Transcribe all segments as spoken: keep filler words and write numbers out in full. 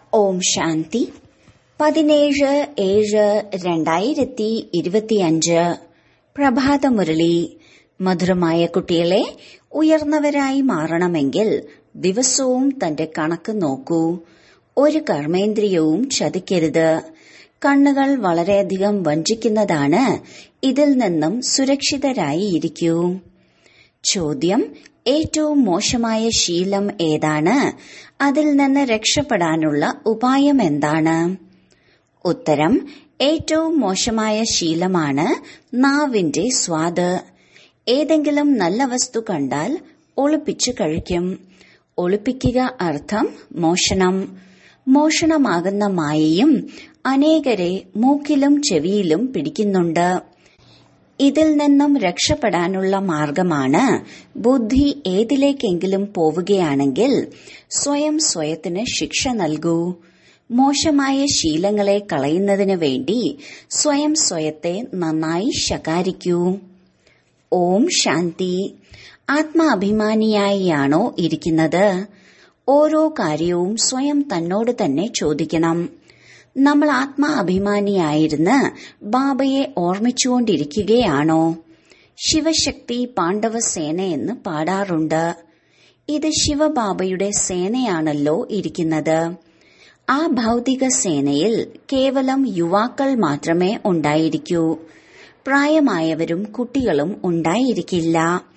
ഓം ശാന്തി. പതിനേഴ് ഏഴ് രണ്ടായിരത്തി ഇരുപത്തിയഞ്ച് പ്രഭാതമുരളി. മധുരമായ കുട്ടികളെ, ഉയർന്നവരായി മാറണമെങ്കിൽ ദിവസവും തന്റെ കണക്ക് നോക്കൂ. ഒരു കർമ്മേന്ദ്രിയവും ചതിക്കരുത്. കണ്ണുകൾ വളരെയധികം വഞ്ചിക്കുന്നതാണ്. ഇതിൽ നിന്നും സുരക്ഷിതരായി ഇരിക്കൂ. ചോദ്യം: ഏറ്റവും മോശമായ ശീലം ഏതാണ്? അതിൽ നിന്ന് രക്ഷപ്പെടാനുള്ള ഉപായം എന്താണ്? ഉത്തരം: ഏറ്റവും മോശമായ ശീലമാണ് നാവിന്റെ സ്വാദ്. ഏതെങ്കിലും നല്ല വസ്തു കണ്ടാൽ ഒളിപ്പിച്ചു കഴിക്കും. ഒളിപ്പിക്കുക അർത്ഥം മോഷണം. മോഷണമാകുന്ന മായയും അനേകരെ മൂക്കിലും ചെവിയിലും പിടിക്കുന്നുണ്ട്. ഇതിൽ നിന്നും രക്ഷപ്പെടാനുള്ള മാർഗമാണ് ബുദ്ധി ഏതിലേക്കെങ്കിലും പോവുകയാണെങ്കിൽ സ്വയം സ്വയത്തിന് ശിക്ഷ നൽകൂ. മോശമായ ശീലങ്ങളെ കളയുന്നതിന് വേണ്ടി സ്വയം സ്വയത്തെ നന്നായി ശകാരിക്കൂ. ഓം ശാന്തി. ആത്മാഭിമാനിയായാണോ ഇരിക്കുന്നത്? ഓരോ കാര്യവും സ്വയം തന്നോട് തന്നെ ചോദിക്കണം. നമ്മൾ ആത്മാഭിമാനിയായിരുന്ന് ബാബയെ ഓർമ്മിച്ചുകൊണ്ടിരിക്കുകയാണോ? ശിവശക്തി പാണ്ഡവ സേനയെന്ന് പാടാറുണ്ട്. ഇത് ശിവബാബയുടെ സേനയാണല്ലോ ഇരിക്കുന്നത്. ആ ഭൗതിക സേനയിൽ കേവലം യുവാക്കൾ മാത്രമേ ഉണ്ടായിരിക്കൂ. പ്രായമായവരും കുട്ടികളും ഉണ്ടായിരിക്കില്ല.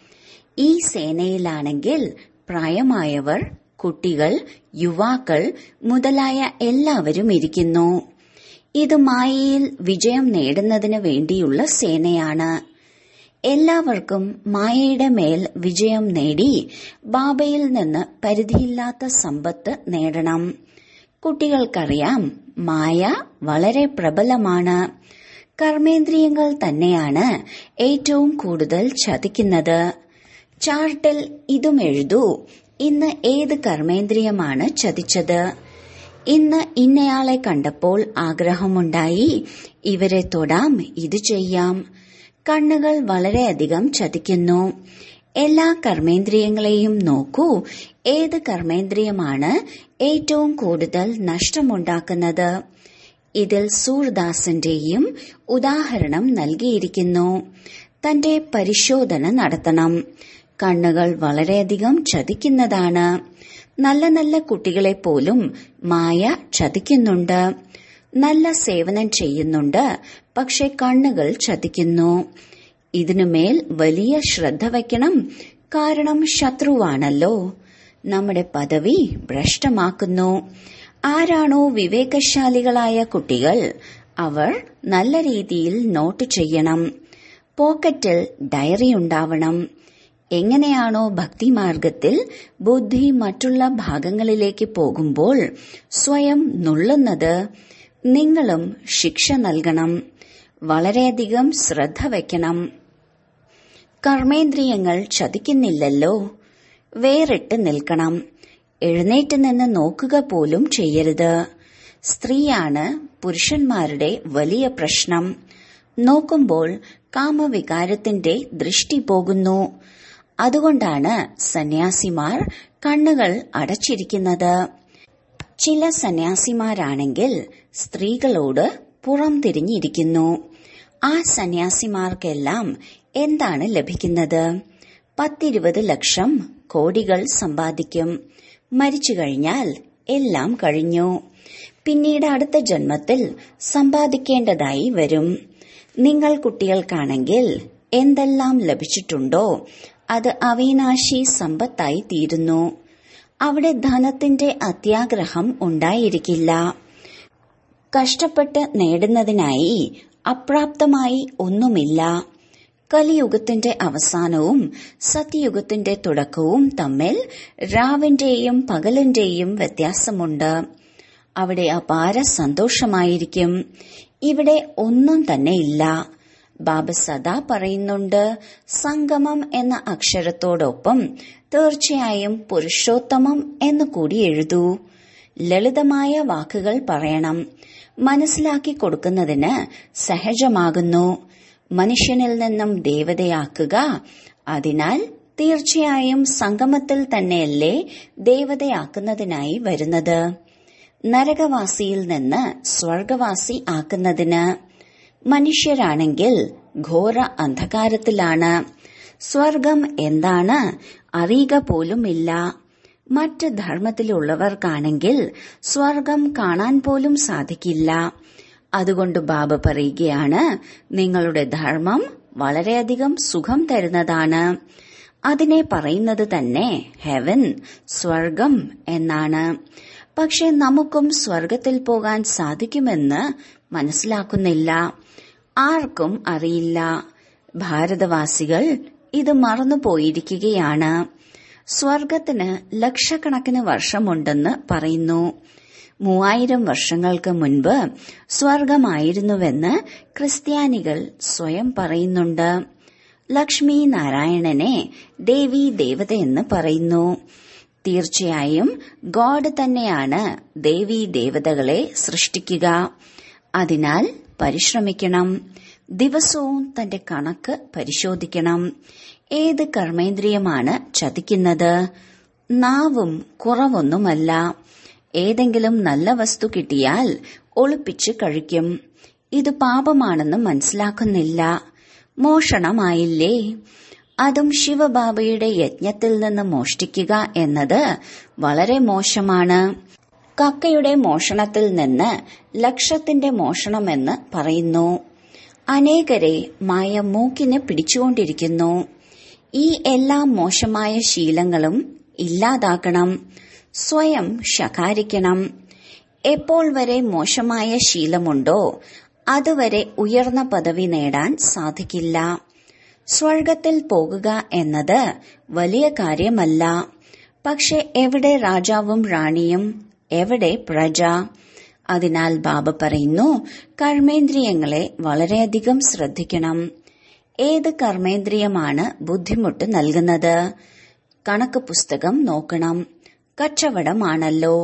ഈ സേനയിലാണെങ്കിൽ പ്രായമായവർ, കുട്ടികൾ, യുവാക്കൾ മുതലായ എല്ലാവരും ഇരിക്കുന്നു. ഇത് മായയിൽ വിജയം നേടുന്നതിന് വേണ്ടിയുള്ള സേനയാണ്. എല്ലാവർക്കും മായയുടെ മേൽ വിജയം നേടി ബാബയിൽ നിന്ന് പരിധിയില്ലാത്ത സമ്പത്ത് നേടണം. കുട്ടികൾക്കറിയാം, മായ വളരെ പ്രബലമാണ്. കർമ്മേന്ദ്രിയങ്ങൾ തന്നെയാണ് ഏറ്റവും കൂടുതൽ ചതിക്കുന്നത്. ചാർട്ടിൽ ഇതും എഴുതൂ: ഇന്ന് ഏത് കർമ്മേന്ദ്രിയമാണ് ചതിച്ചത്? ഇന്ന് ഇന്നയാളെ കണ്ടപ്പോൾ ആഗ്രഹമുണ്ടായി, ഇവരെ തൊടാം, ഇത് ചെയ്യാം. കണ്ണുകൾ വളരെയധികം ചതിക്കുന്നു. എല്ലാ കർമ്മേന്ദ്രിയങ്ങളെയും നോക്കൂ. ഏത് കർമ്മേന്ദ്രിയമാണ് ഏറ്റവും കൂടുതൽ നഷ്ടമുണ്ടാക്കുന്നത്? ഇതിൽ സൂർദാസിന്റെയും ഉദാഹരണം നൽകിയിരിക്കുന്നു. തന്റെ പരിശോധന നടത്തണം. കണ്ണുകൾ വളരെയധികം ചതിക്കുന്നതാണ്. നല്ല നല്ല കുട്ടികളെ പോലും മായ ചതിക്കുന്നുണ്ട്. നല്ല സേവനം ചെയ്യുന്നുണ്ട്, പക്ഷെ കണ്ണുകൾ ചതിക്കുന്നു. ഇതിനുമേൽ വലിയ ശ്രദ്ധ വയ്ക്കണം. കാരണം ശത്രുവാണല്ലോ. നമ്മുടെ പദവി ഭ്രഷ്ടമാക്കുന്നു. ആരാണോ വിവേകശാലികളായ കുട്ടികൾ, അവർ നല്ല രീതിയിൽ നോട്ട് ചെയ്യണം. പോക്കറ്റിൽ ഡയറി ഉണ്ടാവണം. എങ്ങനെയാണോ ഭക്തിമാർഗത്തിൽ ബുദ്ധി മറ്റുള്ള ഭാഗങ്ങളിലേക്ക് പോകുമ്പോൾ സ്വയം നുള്ളുന്നത്, നിങ്ങളും ശിക്ഷ നൽകണം. വളരെയധികം ശ്രദ്ധ വയ്ക്കണം. കർമ്മേന്ദ്രിയങ്ങൾ ചതിക്കുന്നില്ലല്ലോ. വേറിട്ട് നിൽക്കണം. എഴുന്നേറ്റ് നിന്ന് നോക്കുക പോലും ചെയ്യരുത്. സ്ത്രീയാണ് പുരുഷന്മാരുടെ വലിയ പ്രശ്നം. നോക്കുമ്പോൾ കാമവികാരത്തിന്റെ ദൃഷ്ടി പോകുന്നു. അതുകൊണ്ടാണ് സന്യാസിമാർ കണ്ണുകൾ അടച്ചിരിക്കുന്നത്. ചില സന്യാസിമാരാണെങ്കിൽ സ്ത്രീകളോട് പുറം തിരിഞ്ഞിരിക്കുന്നു. ആ സന്യാസിമാർക്കെല്ലാം എന്താണ് ലഭിക്കുന്നത്? പത്തിരുപത് ലക്ഷം കോടികൾ സമ്പാദിക്കും. മരിച്ചു കഴിഞ്ഞാൽ എല്ലാം കഴിഞ്ഞു. പിന്നീട് അടുത്ത ജന്മത്തിൽ സമ്പാദിക്കേണ്ടതായി വരും. നിങ്ങൾ കുട്ടികൾക്കാണെങ്കിൽ എന്തെല്ലാം ലഭിച്ചിട്ടുണ്ടോ അത് അവിനാശി സമ്പത്തായി തീരുന്നു. അവിടെ ധനത്തിന്റെ അത്യാഗ്രഹം ഉണ്ടായിരിക്കില്ല. കഷ്ടപ്പെട്ട് നേടുന്നതിനായി അപ്രാപ്തമായി ഒന്നുമില്ല. കലിയുഗത്തിന്റെ അവസാനവും സത്യയുഗത്തിന്റെ തുടക്കവും തമ്മിൽ രാവിന്റെയും പകലിന്റെയും വ്യത്യാസമുണ്ട്. അവിടെ അപാര സന്തോഷമായിരിക്കും. ഇവിടെ ഒന്നും തന്നെ ഇല്ല. ബാബ സദാ പറയുന്നുണ്ട്, സംഗമം എന്ന അക്ഷരത്തോടൊപ്പം തീർച്ചയായും പുരുഷോത്തമം എന്ന് കൂടി എഴുതൂ. ലളിതമായ വാക്കുകൾ പറയണം. മനസ്സിലാക്കി കൊടുക്കുന്നതിന് സഹജമാകുന്നു. മനുഷ്യനിൽ നിന്നും ദേവതയാക്കുക. അതിനാൽ തീർച്ചയായും സംഗമത്തിൽ തന്നെയല്ലേ ദേവതയാക്കുന്നതിനായി വരുന്നത്. നരകവാസിയിൽ നിന്ന് സ്വർഗവാസി ആക്കുന്നതിന്. മനുഷ്യരാണെങ്കിൽ ഘോര അന്ധകാരത്തിലാണ്. സ്വർഗം എന്താണ് അറിയുക പോലുമില്ല. മറ്റ് ധർമ്മത്തിലുള്ളവർക്കാണെങ്കിൽ സ്വർഗം കാണാൻ പോലും സാധിക്കില്ല. അതുകൊണ്ട് ബാബ പറയുകയാണ്, നിങ്ങളുടെ ധർമ്മം വളരെയധികം സുഖം തരുന്നതാണ്. അതിനെ പറയുന്നത് തന്നെ ഹെവൻ, സ്വർഗം എന്നാണ്. പക്ഷെ നമുക്കും സ്വർഗത്തിൽ പോകാൻ സാധിക്കുമെന്ന് മനസ്സിലാക്കുന്നില്ല. ആർക്കും അറിയില്ല. ഭാരതവാസികൾ ഇത് മറന്നുപോയിരിക്കുകയാണ്. സ്വർഗത്തിന് ലക്ഷക്കണക്കിന് വർഷമുണ്ടെന്ന് പറയുന്നു. മൂവായിരം വർഷങ്ങൾക്ക് മുൻപ് സ്വർഗമായിരുന്നുവെന്ന് ക്രിസ്ത്യാനികൾ സ്വയം പറയുന്നുണ്ട്. ലക്ഷ്മി നാരായണനെ ദേവി ദേവതയെന്ന് പറയുന്നു. തീർച്ചയായും ഗോഡ് തന്നെയാണ് ദേവി ദേവതകളെ സൃഷ്ടിക്കുക. അതിനാൽ പരിശ്രമിക്കണം. ദിവസവും തന്റെ കണക്ക് പരിശോധിക്കണം. ഏത് കർമ്മേന്ദ്രിയമാണ് ചതിക്കുന്നത്? നാവും കുറവൊന്നുമല്ല. ഏതെങ്കിലും നല്ല വസ്തു കിട്ടിയാൽ ഒളിപ്പിച്ച് കഴിക്കും. ഇത് പാപമാണെന്ന് മനസ്സിലാക്കുന്നില്ല. മോഷണമായില്ലേ? അതും ശിവബാബയുടെ യജ്ഞത്തിൽ നിന്ന് മോഷ്ടിക്കുക എന്നത് വളരെ മോശമാണ്. കക്കയുടെ മോഷണത്തിൽ നിന്ന് ലക്ഷത്തിന്റെ മോഷണമെന്ന് പറയുന്നു. അനേകരെ മായ മൂക്കിന് പിടിച്ചുകൊണ്ടിരിക്കുന്നു. ഈ എല്ലാ മോശമായ ശീലങ്ങളും ഇല്ലാതാക്കണം. സ്വയം ശകാരിക്കണം. എപ്പോൾ വരെ മോശമായ ശീലമുണ്ടോ അതുവരെ ഉയർന്ന പദവി നേടാൻ സാധിക്കില്ല. സ്വർഗത്തിൽ പോകുക എന്നത് വലിയ കാര്യമല്ല. പക്ഷെ എവിടെ രാജാവും റാണിയും, എവിടെ പ്രജ? അതിനാൽ ബാബ പറയുന്നു, കർമ്മേന്ദ്രിയങ്ങളെ വളരെയധികം ശ്രദ്ധിക്കണം. ഏത് കർമ്മേന്ദ്രിയമാണ് ബുദ്ധിമുട്ട് നൽകുന്നത്? കണക്ക് പുസ്തകം നോക്കണം. കച്ചവടമാണല്ലോ.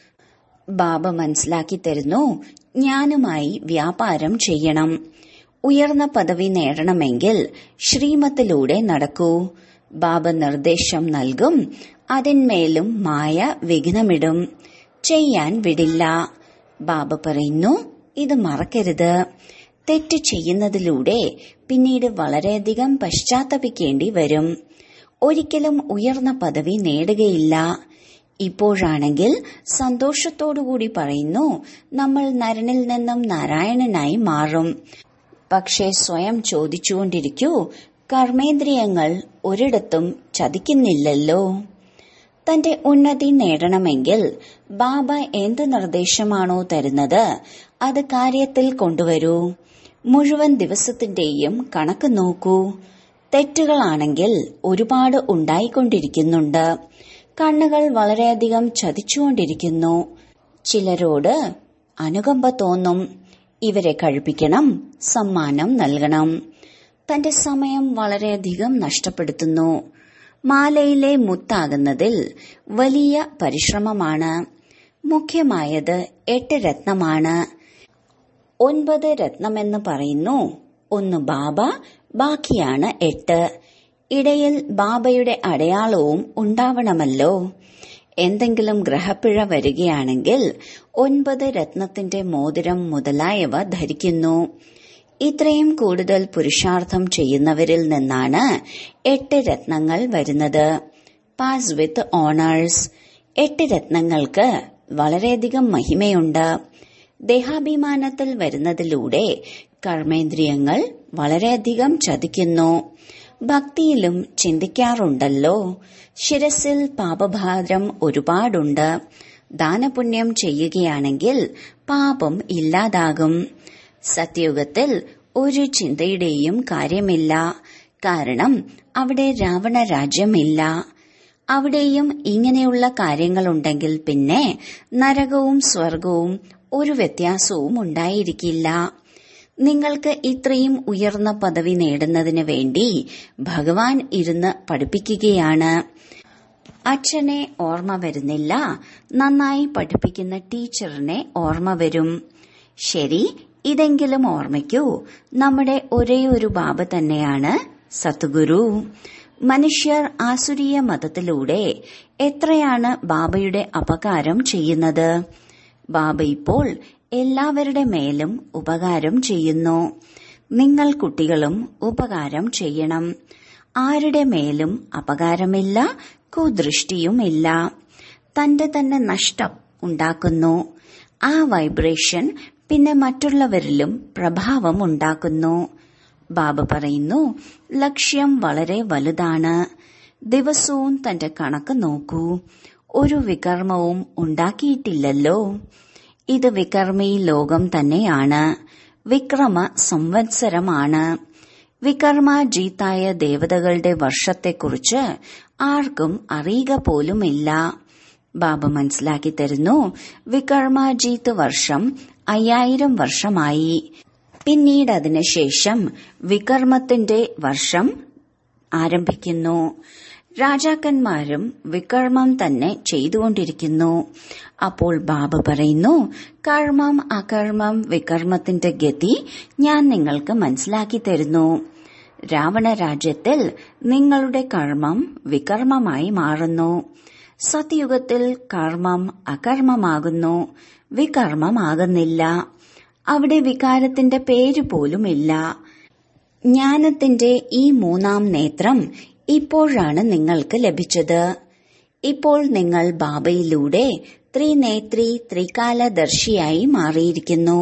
ബാബ മനസ്സിലാക്കി തരുന്നു, ജ്ഞാനുമായി വ്യാപാരം ചെയ്യണം. ഉയർന്ന പദവി നേടണമെങ്കിൽ ശ്രീമത്തിലൂടെ നടക്കൂ. ബാബ നിർദ്ദേശം നൽകും. അതിന്മേലും മായ വിഘ്നമിടും. ചെയ്യാൻ വിടില്ല. ബാബ പറയുന്നു, ഇത് മറക്കരുത്. തെറ്റ് ചെയ്യുന്നതിലൂടെ പിന്നീട് വളരെയധികം പശ്ചാത്തപിക്കേണ്ടി വരും. ഒരിക്കലും ഉയർന്ന പദവി നേടുകയില്ല. ഇപ്പോഴാണെങ്കിൽ സന്തോഷത്തോടുകൂടി പറയുന്നു, നമ്മൾ നരനിൽ നിന്നും നാരായണനായി മാറും. പക്ഷേ സ്വയം ചോദിച്ചുകൊണ്ടിരിക്കൂ, കർമ്മേന്ദ്രിയങ്ങൾ ഒരിടത്തും ചതിക്കുന്നില്ലല്ലോ. തന്റെ ഉന്നതി നേടണമെങ്കിൽ ബാബ എന്ത് നിർദ്ദേശമാണോ തരുന്നത് അത് കാര്യത്തിൽ കൊണ്ടുവരൂ. മുഴുവൻ ദിവസത്തിന്റെയും കണക്ക് നോക്കൂ. തെറ്റുകളാണെങ്കിൽ ഒരുപാട് ഉണ്ടായിക്കൊണ്ടിരിക്കുന്നുണ്ട്. കണ്ണുകൾ വളരെയധികം ചതിച്ചുകൊണ്ടിരിക്കുന്നു. ചിലരോട് അനുകമ്പ തോന്നും. ഇവരെ കഴിപ്പിക്കണം, സമ്മാനം നൽകണം. തന്റെ സമയം വളരെയധികം നഷ്ടപ്പെടുത്തുന്നു. മാലയിലെ മുത്താകുന്നതിൽ വലിയ പരിശ്രമമാണ്. മുഖ്യമായത് എട്ട് രത്നമാണ്. ഒൻപത് രത്നമെന്ന് പറയുന്നു. ഒന്ന് ബാബ, ബാക്കിയാണ് എട്ട്. ഇടയിൽ ബാബയുടെ അടയാളവും ഉണ്ടാവണമല്ലോ. എന്തെങ്കിലും ഗ്രഹപ്പിഴ വരികയാണെങ്കിൽ ഒൻപത് രത്നത്തിന്റെ മോതിരം മുതലായവ ധരിക്കുന്നു. ഇത്രയും കൂടുതൽ പുരുഷാർത്ഥം ചെയ്യുന്നവരിൽ നിന്നാണ് എട്ട് രത്നങ്ങൾ വരുന്നത്. Pass with honours. എട്ട് രത്നങ്ങൾക്ക് വളരെയധികം മഹിമയുണ്ട്. ദേഹാഭിമാനത്തിൽ വരുന്നതിലൂടെ കർമ്മേന്ദ്രിയങ്ങൾ വളരെയധികം ചതിക്കുന്നു. ഭക്തിയിലും ചിന്തിക്കാറുണ്ടല്ലോ, ശിരസിൽ പാപഭാരം ഒരുപാടുണ്ട്. ദാനപുണ്യം ചെയ്യുകയാണെങ്കിൽ പാപം ഇല്ലാതാകും. സത്യയുഗത്തിൽ ഒരു ചിന്തയുടെയും കാര്യമില്ല. കാരണം അവിടെ രാവണ രാജ്യമില്ല. അവിടെയും ഇങ്ങനെയുള്ള കാര്യങ്ങളുണ്ടെങ്കിൽ പിന്നെ നരകവും സ്വർഗവും ഒരു വ്യത്യാസവും ഉണ്ടായിരിക്കില്ല. നിങ്ങൾക്ക് ഇത്രയും ഉയർന്ന പദവി നേടുന്നതിന് വേണ്ടി ഭഗവാൻ ഇരുന്ന് പഠിപ്പിക്കുകയാണ്. അച്ഛനെ ഓർമ്മ വരുന്നില്ല, നന്നായി പഠിപ്പിക്കുന്ന ടീച്ചറിനെ ഓർമ്മ വരും. ശരി, ഇതെങ്കിലും ഓർമ്മിക്കൂ, നമ്മുടെ ഒരേയൊരു ബാബ തന്നെയാണ് സദ്ഗുരു. മനുഷ്യർ ആസുരീയ മതത്തിലൂടെ എത്രയാണ് ബാബയുടെ അപകാരം ചെയ്യുന്നത്? ബാബ ഇപ്പോൾ എല്ലാവരുടെ മേലും ഉപകാരം ചെയ്യുന്നു. നിങ്ങൾ കുട്ടികളും ഉപകാരം ചെയ്യണം. ആരുടെ മേലും അപകാരമില്ല, കുദൃഷ്ടിയുമില്ല. തന്റെ തന്നെ നഷ്ടം ഉണ്ടാക്കുന്നു. ആ വൈബ്രേഷൻ പിന്നെ മറ്റുള്ളവരിലും പ്രഭാവം ഉണ്ടാക്കുന്നു. ബാബ പറയുന്നു, ലക്ഷ്യം വളരെ വലുതാണ്. ദിവസവും തന്റെ കണക്ക് നോക്കൂ. ഒരു വികർമ്മവും ഉണ്ടാക്കിയിട്ടില്ലല്ലോ. ഇത് വികർമ്മി ലോകം തന്നെയാണ്. വിക്രമ സംവത്സരമാണ്. വികർമാജീത്തായ ദേവതകളുടെ വർഷത്തെക്കുറിച്ച് ആർക്കും അറിയുക പോലുമില്ല. ബാബ മനസ്സിലാക്കി തരുന്നു, വികർമാജീത്ത് വർഷം അയ്യായിരം വർഷമായി. പിന്നീട് അതിനുശേഷം വികർമ്മത്തിന്റെ വർഷം ആരംഭിക്കുന്നു. രാജാക്കന്മാരും വികർമ്മം തന്നെ ചെയ്തുകൊണ്ടിരിക്കുന്നു. അപ്പോൾ ബാബ പറയുന്നു, കർമ്മം അകർമ്മം വികർമ്മത്തിന്റെ ഗതി ഞാൻ നിങ്ങൾക്ക് മനസ്സിലാക്കി തരുന്നു. രാവണ രാജ്യത്തിൽ നിങ്ങളുടെ കർമ്മം വികർമ്മമായി മാറുന്നു. സത്യയുഗത്തിൽ കർമ്മം അകർമ്മമാകുന്നു, വികർമ്മമാകുന്നില്ല. അവിടെ വികാരത്തിന്റെ പേര് പോലുമില്ല. ജ്ഞാനത്തിന്റെ ഈ മൂന്നാം നേത്രം ഇപ്പോഴാണ് നിങ്ങൾക്ക് ലഭിച്ചത്. ഇപ്പോൾ നിങ്ങൾ ബാബയിലൂടെ ത്രിനേത്രി ത്രികാലദർശിയായി മാറിയിരിക്കുന്നു.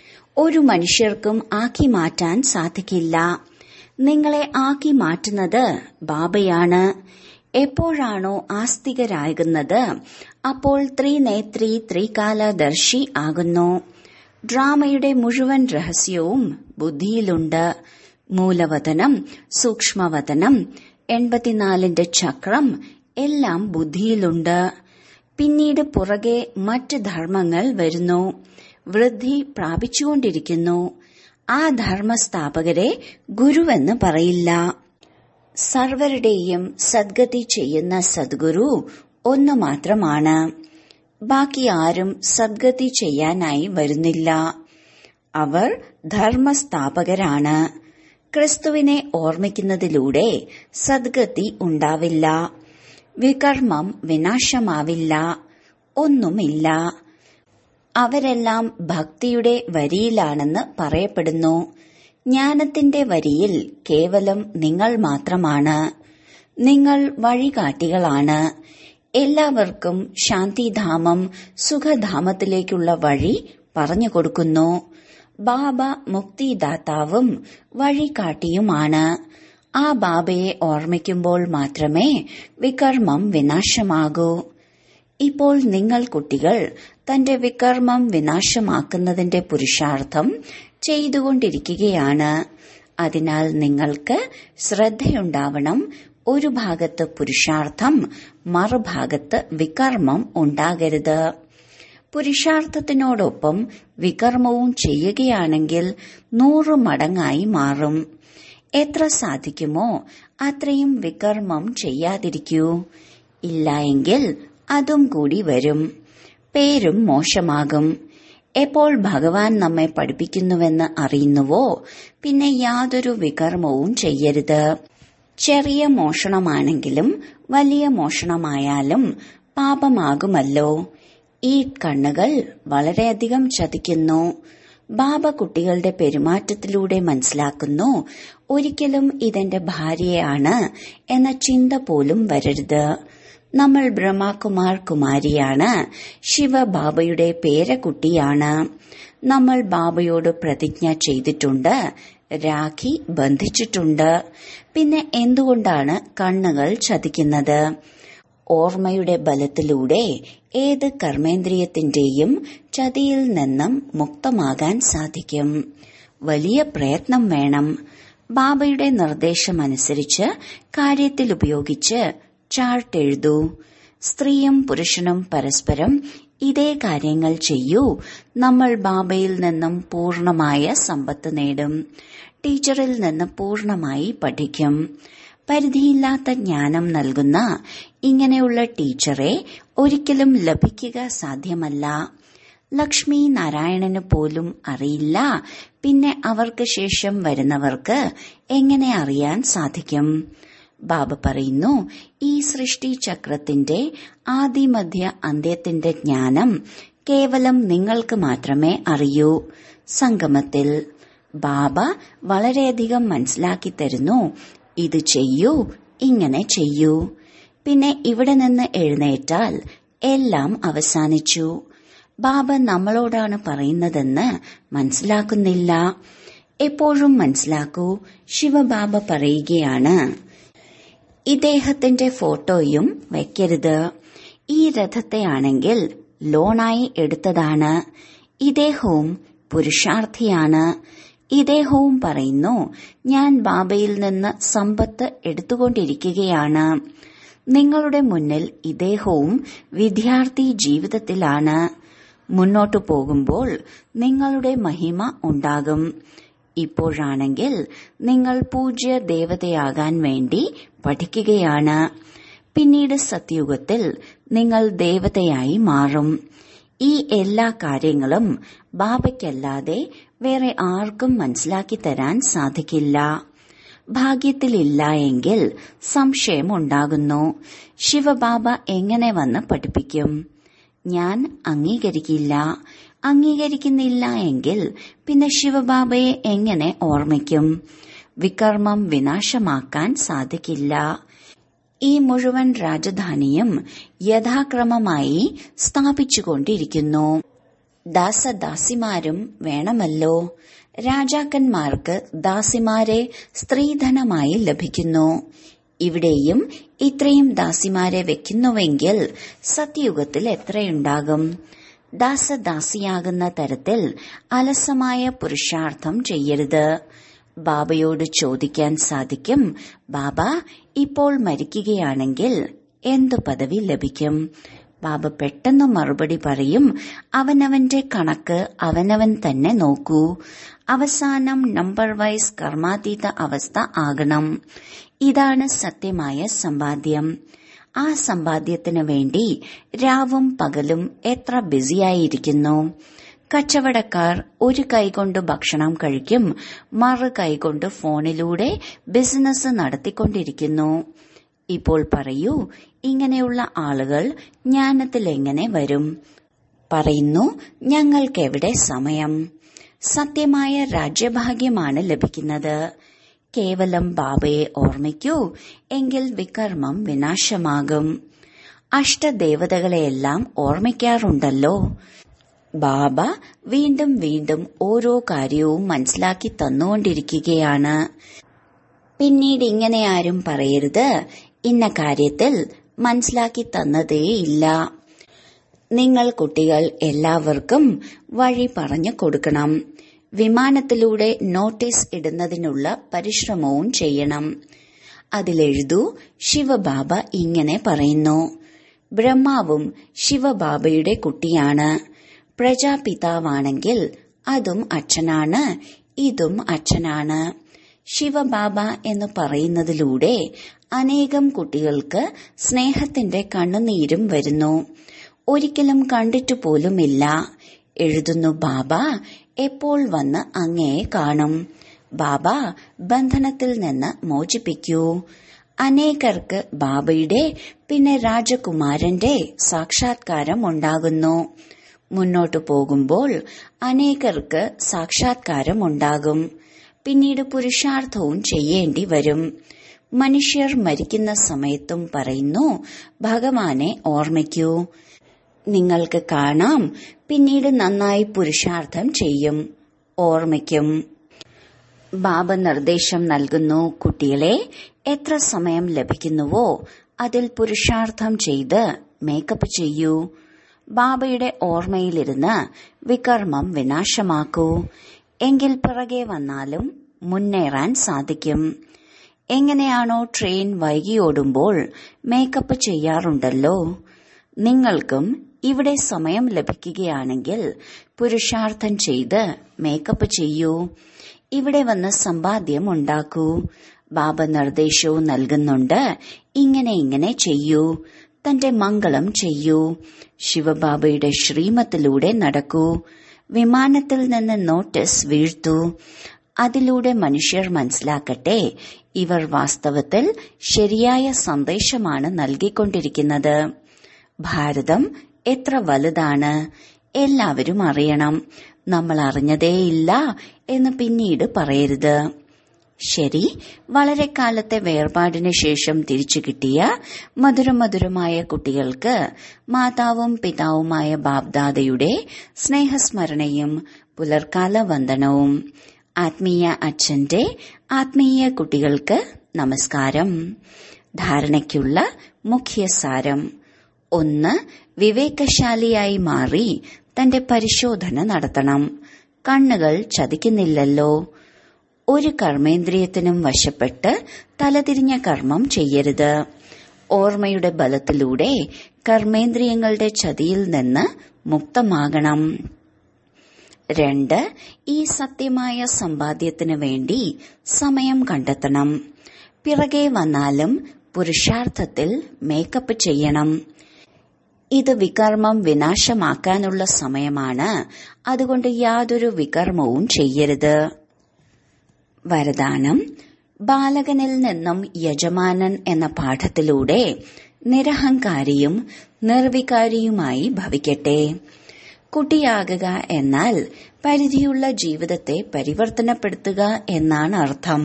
ഒരു മനുഷ്യർക്കും ആക്കി മാറ്റാൻ സാധിക്കില്ല. നിങ്ങളെ ആക്കി മാറ്റുന്നത് ബാബയാണ്. എപ്പോഴാണോ ആസ്തികരാകുന്നത് അപ്പോൾ ത്രിനേത്രി ത്രികാലദർശി ആകുന്നു. ഡ്രാമയുടെ മുഴുവൻ രഹസ്യവും ബുദ്ധിയിലുണ്ട്. മൂലവതനം, സൂക്ഷ്മവതനം, എൺപത്തിനാലിന്റെ ചക്രം എല്ലാം ബുദ്ധിയിലുണ്ട്. പിന്നീട് പുറകെ മറ്റ് ധർമ്മങ്ങൾ വരുന്നു. വൃദ്ധി പ്രാപിച്ചുകൊണ്ടിരിക്കുന്നു. ആ ധർമ്മസ്ഥാപകരെ ഗുരുവെന്ന് പറയില്ല. സർവരുടെയും സദ്ഗതി ചെയ്യുന്ന സദ്ഗുരു ഒന്ന് മാത്രമാണ്. ബാക്കി ആരും സദ്ഗതി ചെയ്യാനായി വരുന്നില്ല. അവർ ധർമ്മസ്ഥാപകരാണ്. ക്രിസ്തുവിനെ ഓർമ്മിക്കുന്നതിലൂടെ സദ്ഗതി ഉണ്ടാവില്ല. വികർമ്മം വിനാശമാവില്ല. ഒന്നുമില്ല. അവരെല്ലാം ഭക്തിയുടെ വരിയിലാണെന്ന് പറയപ്പെടുന്നു. ജ്ഞാനത്തിന്റെ വരിയിൽ കേവലം നിങ്ങൾ മാത്രമാണ്. നിങ്ങൾ വഴികാട്ടികളാണ്. എല്ലാവർക്കും ശാന്തിധാമം, സുഖധാമത്തിലേക്കുള്ള വഴി പറഞ്ഞു കൊടുക്കുന്നു. ബാബ മുക്തിദാതാവും വഴികാട്ടിയുമാണ്. ആ ബാബയെ ഓർമ്മിക്കുമ്പോൾ മാത്രമേ വികർമ്മം വിനാശമാകൂ. ഇപ്പോൾ നിങ്ങൾ കുട്ടികൾ തന്റെ വികർമ്മം വിനാശമാക്കുന്നതിന്റെ പുരുഷാർത്ഥം ചെയ്തുകൊണ്ടിരിക്കുകയാണ്. അതിനാൽ നിങ്ങൾക്ക് ശ്രദ്ധയുണ്ടാവണം. ഒരു ഭാഗത്ത് പുരുഷാർത്ഥം, മറുഭാഗത്ത് വികർമ്മം ഉണ്ടാകരുത്. പുരുഷാർത്ഥത്തിനോടൊപ്പം വികർമ്മവും ചെയ്യുകയാണെങ്കിൽ നൂറ് മടങ്ങായി മാറും. എത്ര സാധിക്കുമോ അത്രയും വികർമ്മം ചെയ്യാതിരിക്കൂ. ഇല്ലായെങ്കിൽ അതും കൂടി വരും. പേരും മോശമാകും. എപ്പോൾ ഭഗവാൻ നമ്മെ പഠിപ്പിക്കുന്നുവെന്ന് അറിയുന്നുവോ പിന്നെ യാതൊരു വികർമ്മവും ചെയ്യരുത്. ചെറിയ മോഷണമാണെങ്കിലും വലിയ മോഷണമായാലും പാപമാകുമല്ലോ. ഈ കണ്ണുകൾ വളരെയധികം ചതിക്കുന്നു. ബാബ കുട്ടികളുടെ പെരുമാറ്റത്തിലൂടെ മനസ്സിലാക്കുന്നു, ഒരിക്കലും ഇതെന്റെ ഭാര്യയാണ് എന്ന ചിന്ത പോലും വരരുത്. നമ്മൾ ബ്രഹ്മകുമാർ കുമാരിയാണ്. ശിവബാബയുടെ പേരക്കുട്ടിയാണ്. നമ്മൾ ബാബയോട് പ്രതിജ്ഞ ചെയ്തിട്ടുണ്ട്, രാഖി ബന്ധിച്ചിട്ടുണ്ട്. പിന്നെ എന്തുകൊണ്ടാണ് കണ്ണുകൾ ചതിക്കുന്നത്? ഓർമ്മയുടെ ബലത്തിലൂടെ ഏത് കർമ്മേന്ദ്രിയത്തിന്റെയും ചതിയിൽ നിന്നും മുക്തമാകാൻ സാധിക്കും. വലിയ പ്രയത്നം വേണം. ബാബയുടെ നിർദ്ദേശമനുസരിച്ച് കാര്യത്തിൽ ഉപയോഗിച്ച് ചാർട്ട് എഴുതൂ. സ്ത്രീയും പുരുഷനും പരസ്പരം ഇതേ കാര്യങ്ങൾ ചെയ്യൂ. നമ്മൾ ബാബയിൽ നിന്നും പൂർണമായ സമ്പത്ത് നേടും. ടീച്ചറിൽ നിന്ന് പൂർണമായി പഠിക്കും. പരിധിയില്ലാത്ത ജ്ഞാനം നൽകുന്ന ഇങ്ങനെയുള്ള ടീച്ചറെ ഒരിക്കലും ലഭിക്കുക സാധ്യമല്ല. ലക്ഷ്മി നാരായണന് പോലും അറിയില്ല. പിന്നെ അവർക്ക് ശേഷം വരുന്നവർക്ക് എങ്ങനെ അറിയാൻ സാധിക്കും? ബാബ പറയുന്നു, ഈ സൃഷ്ടി ചക്രത്തിന്റെ ആദിമധ്യ അന്ത്യത്തിന്റെ ജ്ഞാനം കേവലം നിങ്ങൾക്ക് മാത്രമേ അറിയൂ. സംഗമത്തിൽ ബാബ വളരെയധികം മനസ്സിലാക്കി തരുന്നു. ഇത് ചെയ്യൂ, ഇങ്ങനെ ചെയ്യൂ. പിന്നെ ഇവിടെ നിന്ന് എഴുന്നേറ്റാൽ എല്ലാം അവസാനിച്ചു. ബാബ നമ്മളോടാണ് പറയുന്നതെന്ന് മനസ്സിലാക്കുന്നില്ല. എപ്പോഴും മനസ്സിലാക്കൂ, ശിവബാബ പറയുകയാണ്, ഇദ്ദേഹത്തിന്റെ ഫോട്ടോയും വെക്കരുത്. ഈ രഥത്തെയാണെങ്കിൽ ലോണായി എടുത്തതാണ്. ഇദ്ദേഹവും പുരുഷാർത്ഥിയാണ്. ഇദ്ദേഹവും പറയുന്നു, ഞാൻ ബാബയിൽ നിന്ന് സമ്പത്ത് എടുത്തുകൊണ്ടിരിക്കുകയാണ്. നിങ്ങളുടെ മുന്നിൽ ഇദ്ദേഹവും വിദ്യാർത്ഥി ജീവിതത്തിലാണ്. മുന്നോട്ടു പോകുമ്പോൾ നിങ്ങളുടെ മഹിമ ഉണ്ടാകും. ഇപ്പോഴാണെങ്കിൽ നിങ്ങൾ പൂജ്യ ദേവതയാകാൻ വേണ്ടി പഠിക്കുകയാണ്. പിന്നീട് സത്യുഗത്തിൽ നിങ്ങൾ ദേവതയായി മാറും. ഈ എല്ലാ കാര്യങ്ങളും ബാബയ്ക്കല്ലാതെ വേറെ ആർക്കും മനസ്സിലാക്കി തരാൻ സാധിക്കില്ല. ഭാഗ്യത്തിലില്ല എങ്കിൽ സംശയമുണ്ടാകുന്നു. ശിവബാബ എങ്ങനെ വന്ന് പഠിപ്പിക്കും? ഞാൻ അംഗീകരിക്കില്ല. അംഗീകരിക്കുന്നില്ല എങ്കിൽ പിന്നെ ശിവബാബയെ എങ്ങനെ ഓർമ്മിക്കും? വികർമ്മം വിനാശമാക്കാൻ സാധിക്കില്ല. ഈ മുഴുവൻ രാജധാനിയും യഥാക്രമമായി സ്ഥാപിച്ചുകൊണ്ടിരിക്കുന്നു. ദാസദാസിമാരും വേണമല്ലോ. രാജാക്കന്മാർക്ക് ദാസിമാരെ സ്ത്രീധനമായി ലഭിക്കുന്നു. ഇവിടെയും ഇത്രയും ദാസിമാരെ വെക്കുന്നുവെങ്കിൽ സത്യയുഗത്തിൽ എത്രയുണ്ടാകും? ദാസദാസിയാകുന്ന തരത്തിൽ അലസമായ പുരുഷാർത്ഥം ചെയ്യരുത്. ബാബയോട് ചോദിക്കാൻ സാധിക്കും, ബാബ ഇപ്പോൾ മരിക്കുകയാണെങ്കിൽ എന്തു പദവി ലഭിക്കും? ബാബ പെട്ടെന്ന് മറുപടി പറയും, അവനവന്റെ കണക്ക് അവനവൻ തന്നെ നോക്കൂ. അവസാനം നമ്പർ വൈസ് കർമാതീത അവസ്ഥ ആകണം. ഇതാണ് സത്യമായ സമ്പാദ്യം. ആ സമ്പാദ്യത്തിനു വേണ്ടി രാവും പകലും എത്ര ബിസിയായിരിക്കുന്നു. കച്ചവടക്കാർ ഒരു കൈകൊണ്ട് ഭക്ഷണം കഴിക്കും, മറു കൈകൊണ്ട് ഫോണിലൂടെ ബിസിനസ് നടത്തിക്കൊണ്ടിരിക്കുന്നു. ഇപ്പോൾ പറയൂ, ഇങ്ങനെയുള്ള ആളുകൾ ജ്ഞാനത്തിൽ എങ്ങനെ വരും? പറയുന്നു, ഞങ്ങൾക്കെവിടെ സമയം? സത്യമായ രാജ്യഭാഗ്യമാണ് ലഭിക്കുന്നത്. കേവലം ബാബയെ ഓർമ്മിക്കൂ, എങ്കിൽ വികർമ്മം വിനാശമാകും. അഷ്ടദേവതകളെയെല്ലാം ഓർമ്മിക്കാറുണ്ടല്ലോ. ബാബ വീണ്ടും വീണ്ടും ഓരോ കാര്യവും മനസ്സിലാക്കി തന്നുകൊണ്ടിരിക്കുകയാണ്. പിന്നീട് ഇങ്ങനെ ആരും പറയരുത്, ഇന്ന കാര്യത്തിൽ മനസ്സിലാക്കി തന്നതേയില്ല. നിങ്ങൾ കുട്ടികൾ എല്ലാവർക്കും വഴി പറഞ്ഞു കൊടുക്കണം. വിമാനത്തിലൂടെ നോട്ടീസ് ഇടുന്നതിനുള്ള പരിശ്രമവും ചെയ്യണം. അതിലെഴുതൂ, ശിവബാബ ഇങ്ങനെ പറയുന്നു. ബ്രഹ്മാവും ശിവബാബയുടെ കുട്ടിയാണ്. പ്രജാപിതാവാണെങ്കിൽ അതും അച്ഛനാണ്, ഇതും അച്ഛനാണ്. ശിവബാബ എന്ന് പറയുന്നതിലൂടെ അനേകം കുട്ടികൾക്ക് സ്നേഹത്തിന്റെ കണ്ണുനീരും വരുന്നു. ഒരിക്കലും കണ്ടിട്ടു പോലുമില്ല. എഴുതുന്നു, ബാബ എപ്പോൾ വന്ന് അങ്ങയെ കാണും? ബാബ ബന്ധനത്തിൽ നിന്ന് മോചിപ്പിക്കൂ. അനേകർക്ക് ബാബയുടെ പിന്നെ രാജകുമാരന്റെ സാക്ഷാത്കാരം ഉണ്ടാകുന്നു. മുന്നോട്ടു പോകുമ്പോൾ അനേകർക്ക് സാക്ഷാത്കാരം ഉണ്ടാകും. പിന്നീട് പുരുഷാർത്ഥവും ചെയ്യേണ്ടി വരും. മനുഷ്യർ മരിക്കുന്ന സമയത്തും പറയുന്നു, ഭഗവാനെ ഓർമ്മിക്കൂ. നിങ്ങൾക്ക് കാണാം, പിന്നീട് നന്നായി പുരുഷാർത്ഥം ചെയ്യും, ഓർമ്മിക്കും. ബാബ നിർദ്ദേശം നൽകുന്നു, കുട്ടികളെ എത്ര സമയം ലഭിക്കുന്നുവോ അതിൽ പുരുഷാർത്ഥം ചെയ്ത് മേക്കപ്പ് ചെയ്യൂ. ബാബയുടെ ഓർമ്മയിലിരുന്ന് വികർമ്മം വിനാശമാക്കൂ. എങ്കിൽ പിറകെ വന്നാലും മുന്നേറാൻ സാധിക്കും. എങ്ങനെയാണോ ട്രെയിൻ വൈകിയോടുമ്പോൾ മേക്കപ്പ് ചെയ്യാറുണ്ടല്ലോ, നിങ്ങൾക്കും ഇവിടെ സമയം ലഭിക്കുകയാണെങ്കിൽ പുരുഷാർത്ഥം ചെയ്ത് മേക്കപ്പ് ചെയ്യൂ. ഇവിടെ വന്ന് സമ്പാദ്യം ഉണ്ടാക്കൂ. ബാബ നിർദ്ദേശവും നൽകുന്നുണ്ട്, ഇങ്ങനെ ഇങ്ങനെ ചെയ്യൂ, തന്റെ മംഗളം ചെയ്യൂ. ശിവബാബയുടെ ശ്രീമത്തിലൂടെ നടക്കൂ. വിമാനത്തിൽ നിന്ന് നോട്ടീസ് വീഴ്ത്തൂ. അതിലൂടെ മനുഷ്യർ മനസ്സിലാക്കട്ടെ, ഇവർ വാസ്തവത്തിൽ ശരിയായ സന്ദേശമാണ് നൽകിക്കൊണ്ടിരിക്കുന്നത്. ഭാരതം എത്ര വലുതാണ്. എല്ലാവരും അറിയണം. നമ്മൾ അറിഞ്ഞതേയില്ല എന്ന് പിന്നീട് പറയരുത്. ശരി, വളരെ കാലത്തെ വേർപാടിന് ശേഷം തിരിച്ചു കിട്ടിയ മധുരമധുരമായ കുട്ടികൾക്ക് മാതാവും പിതാവുമായ ബാബ്ദാദയുടെ സ്നേഹസ്മരണയും പുലർക്കാല വന്ദനവും. ആത്മീയ അച്ഛന്റെ ആത്മീയ കുട്ടികൾക്ക് നമസ്കാരം. ധാരണയ്ക്കുള്ള മുഖ്യസാരം: ഒന്ന്, വിവേകശാലിയായി മാറി തന്റെ പരിശോധന നടത്തണം. കണ്ണുകൾ ചതിക്കുന്നില്ലല്ലോ. ഒരു കർമ്മേന്ദ്രിയത്തിനും വശപ്പെട്ട് തലതിരിഞ്ഞ കർമ്മം ചെയ്യരുത്. ഓർമ്മയുടെ ബലത്തിലൂടെ കർമ്മേന്ദ്രിയങ്ങളുടെ ചതിയിൽ നിന്ന് മുക്തമാകണം. രണ്ട്, ഈ സത്യമായ സമ്പാദ്യത്തിനു വേണ്ടി സമയം കണ്ടെത്തണം. പിറകെ വന്നാലും പുരുഷാർത്ഥത്തിൽ മേക്കപ്പ് ചെയ്യണം. ഇത് വികർമ്മം വിനാശമാക്കാനുള്ള സമയമാണ്. അതുകൊണ്ട് യാതൊരു വികർമ്മവും ചെയ്യരുത്. വരദാനം: ബാലകനിൽ നിന്നും യജമാനൻ എന്ന പാഠത്തിലൂടെ നിരഹങ്കാരിയും നിർവികാരിയുമായി ഭവിക്കട്ടെ. കുട്ടിയാകുക എന്നാൽ പരിധിയുള്ള ജീവിതത്തെ പരിവർത്തനപ്പെടുത്തുക എന്നാണ് അർത്ഥം.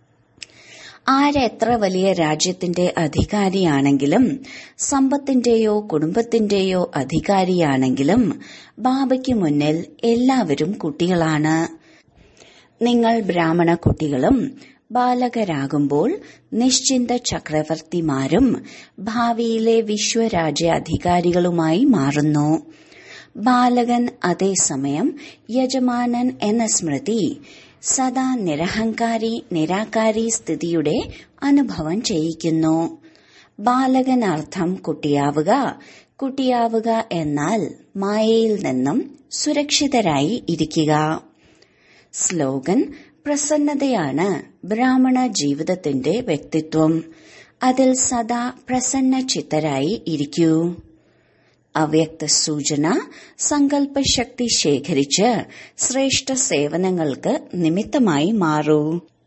ആരെത്ര വലിയ രാജ്യത്തിന്റെ അധികാരിയാണെങ്കിലും, സമ്പത്തിന്റെയോ കുടുംബത്തിന്റെയോ അധികാരിയാണെങ്കിലും, ബാബയ്ക്ക് മുന്നിൽ എല്ലാവരും കുട്ടികളാണ്. നിങ്ങൾ ബ്രാഹ്മണ കുട്ടികളും ബാലകരാകുമ്പോൾ നിശ്ചിന്ത ചക്രവർത്തിമാരും ഭാവിയിലെ വിശ്വരാജ്യാധികാരികളുമായി മാറുന്നു. ബാലകൻ അതേസമയം യജമാനൻ എന്ന സ്മൃതി, സദാ നിരഹങ്കാരി നിരാകാരി സ്ഥിതിയുടെ അനുഭവം ചെയ്യിക്കുന്നു. ബാലകനർത്ഥം കുട്ടിയാവുക. കുട്ടിയാവുക എന്നാൽ മായയിൽ നിന്നും സുരക്ഷിതരായി ഇരിക്കുക. സ്ലോഗൻ: പ്രസന്നതയാണ് ബ്രാഹ്മണ ജീവിതത്തിന്റെ വ്യക്തിത്വം. അതിൽ സദാ പ്രസന്ന ചിത്തരായി ഇരിക്കൂ. അവ്യക്ത സൂചന: സങ്കല്പശക്തി ശേഖരിച്ച് ശ്രേഷ്ഠ സേവനങ്ങൾക്ക് നിമിത്തമായി മാറൂ.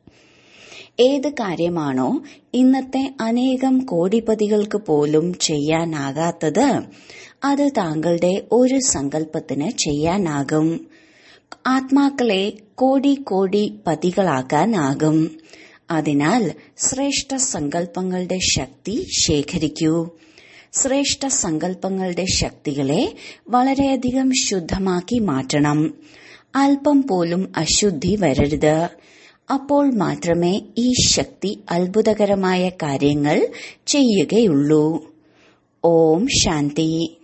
ഏത് കാര്യമാണോ ഇന്നത്തെ അനേകം കോടിപതികൾക്ക് പോലും ചെയ്യാനാകാത്തത്, അത് താങ്കളുടെ ഒരു സങ്കല്പത്തിന് ചെയ്യാനാകും. ആത്മാക്കളെ കോടി കോടി പതികളാക്കാനാകും. അതിനാൽ ശ്രേഷ്ഠ സങ്കല്പങ്ങളുടെ ശക്തി ശേഖരിക്കൂ. ശ്രേഷ്ഠ സങ്കല്പങ്ങളുടെ ശക്തികളെ വളരെയധികം ശുദ്ധമാക്കി മാറ്റണം. അല്പം പോലും അശുദ്ധി വരരുത്. അപ്പോൾ മാത്രമേ ഈ ശക്തി അത്ഭുതകരമായ കാര്യങ്ങൾ ചെയ്യുകയുള്ളൂ. ഓം ശാന്തി.